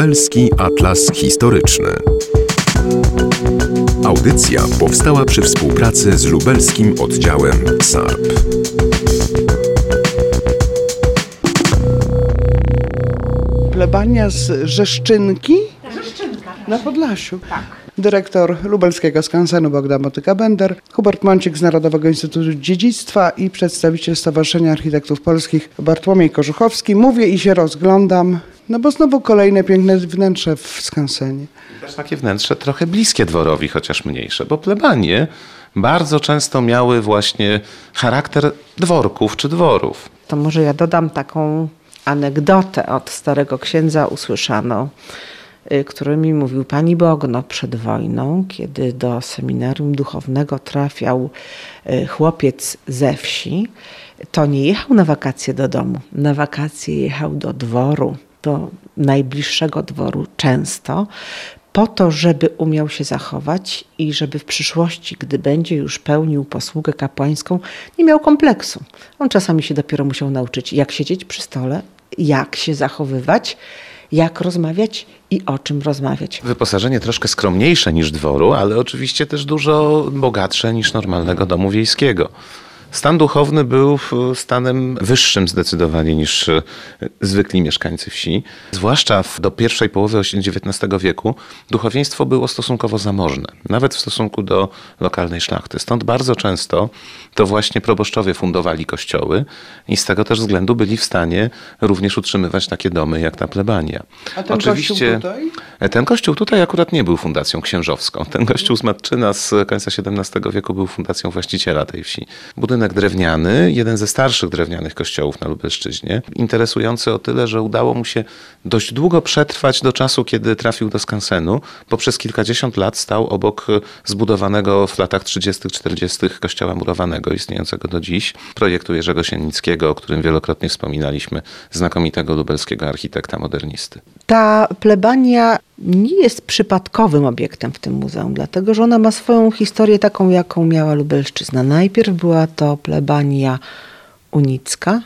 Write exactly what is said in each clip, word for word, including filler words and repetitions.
Lubelski Atlas Historyczny. Audycja powstała przy współpracy z lubelskim oddziałem S A R P. Plebania z Rzeszczynki? Rzeszczynka. Na Podlasiu. Tak. Dyrektor lubelskiego skansenu Bogdan Motyka-Bender, Hubert Moncik z Narodowego Instytutu Dziedzictwa i przedstawiciel Stowarzyszenia Architektów Polskich Bartłomiej Korzuchowski. Mówię i się rozglądam, no bo znowu kolejne piękne wnętrze w skansenie. Też takie wnętrze trochę bliskie dworowi, chociaż mniejsze, bo plebanie bardzo często miały właśnie charakter dworków czy dworów. To może ja dodam taką anegdotę od starego księdza usłyszaną, który mi mówił: pani Bogno, przed wojną, kiedy do seminarium duchownego trafiał chłopiec ze wsi, to nie jechał na wakacje do domu, na wakacje jechał do dworu, do najbliższego dworu często, po to, żeby umiał się zachować i żeby w przyszłości, gdy będzie już pełnił posługę kapłańską, nie miał kompleksu. On czasami się dopiero musiał nauczyć, jak siedzieć przy stole, jak się zachowywać, jak rozmawiać i o czym rozmawiać. Wyposażenie troszkę skromniejsze niż dworu, ale oczywiście też dużo bogatsze niż normalnego domu wiejskiego. Stan duchowny był stanem wyższym zdecydowanie niż zwykli mieszkańcy wsi. Zwłaszcza w, do pierwszej połowy dziewiętnastego wieku duchowieństwo było stosunkowo zamożne, nawet w stosunku do lokalnej szlachty. Stąd bardzo często to właśnie proboszczowie fundowali kościoły i z tego też względu byli w stanie również utrzymywać takie domy jak ta plebania. A ten Oczywiście, kościół tutaj? Ten kościół tutaj akurat nie był fundacją księżowską. Ten kościół z Matczyna z końca siedemnastego wieku był fundacją właściciela tej wsi. Budynek drewniany, jeden ze starszych drewnianych kościołów na Lubelszczyźnie. Interesujący o tyle, że udało mu się dość długo przetrwać do czasu, kiedy trafił do skansenu, bo przez kilkadziesiąt lat stał obok zbudowanego w latach trzydziestych czterdziestych kościoła murowanego, istniejącego do dziś, projektu Jerzego Siennickiego, o którym wielokrotnie wspominaliśmy, znakomitego lubelskiego architekta modernisty. Ta plebania nie jest przypadkowym obiektem w tym muzeum, dlatego że ona ma swoją historię taką, jaką miała Lubelszczyzna. Najpierw była to plebania unicka,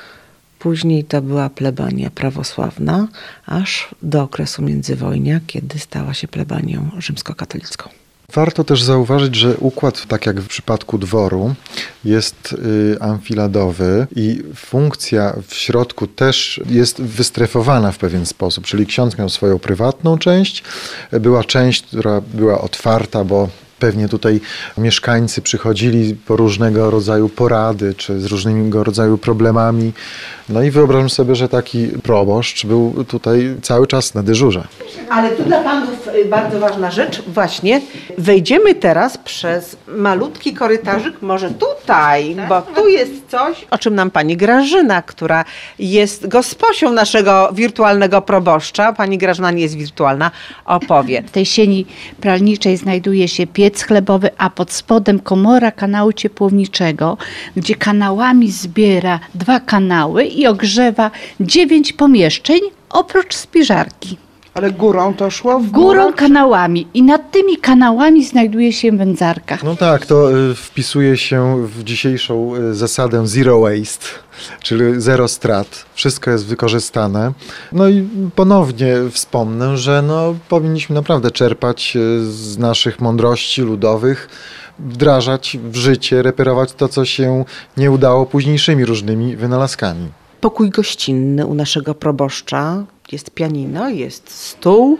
później to była plebania prawosławna, aż do okresu międzywojnia, kiedy stała się plebanią rzymskokatolicką. Warto też zauważyć, że układ, tak jak w przypadku dworu, jest y, amfiladowy i funkcja w środku też jest wystrefowana w pewien sposób, czyli ksiądz miał swoją prywatną część, była część, która była otwarta, bo pewnie tutaj mieszkańcy przychodzili po różnego rodzaju porady, czy z różnego rodzaju problemami. No i wyobrażam sobie, że taki proboszcz był tutaj cały czas na dyżurze. Ale tu dla panów bardzo ważna rzecz, właśnie wejdziemy teraz przez malutki korytarzyk, może tutaj, bo tu jest coś, o czym nam pani Grażyna, która jest gosposią naszego wirtualnego proboszcza, pani Grażyna nie jest wirtualna, opowie. W tej sieni pralniczej znajduje się piec chlebowy, a pod spodem komora kanału ciepłowniczego, gdzie kanałami zbiera dwa kanały i ogrzewa dziewięć pomieszczeń, oprócz spiżarki. Ale górą to szło? W Górą górę? kanałami i nad tymi kanałami znajduje się wędzarka. No tak, to y, wpisuje się w dzisiejszą y, zasadę zero waste, czyli zero strat. Wszystko jest wykorzystane. No i ponownie wspomnę, że no, powinniśmy naprawdę czerpać y, z naszych mądrości ludowych, wdrażać w życie, reperować to, co się nie udało późniejszymi różnymi wynalazkami. Pokój gościnny u naszego proboszcza, jest pianino, jest stół,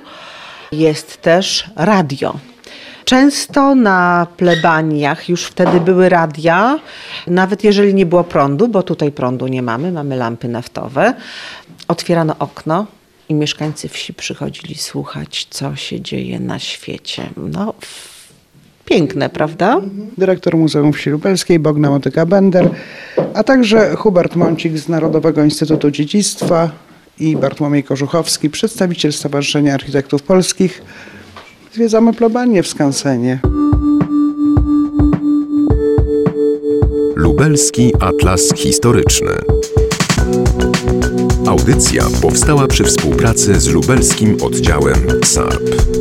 jest też radio. Często na plebaniach już wtedy były radia, nawet jeżeli nie było prądu, bo tutaj prądu nie mamy, mamy lampy naftowe. Otwierano okno i mieszkańcy wsi przychodzili słuchać, co się dzieje na świecie. No, piękne, prawda? Dyrektor Muzeum Wsi Lubelskiej Bogdan Motyka-Bender, a także Hubert Moncik z Narodowego Instytutu Dziedzictwa i Bartłomiej Korzuchowski, przedstawiciel Stowarzyszenia Architektów Polskich. Zwiedzamy plebanię w skansenie. Lubelski Atlas Historyczny. Audycja powstała przy współpracy z lubelskim oddziałem S A R P.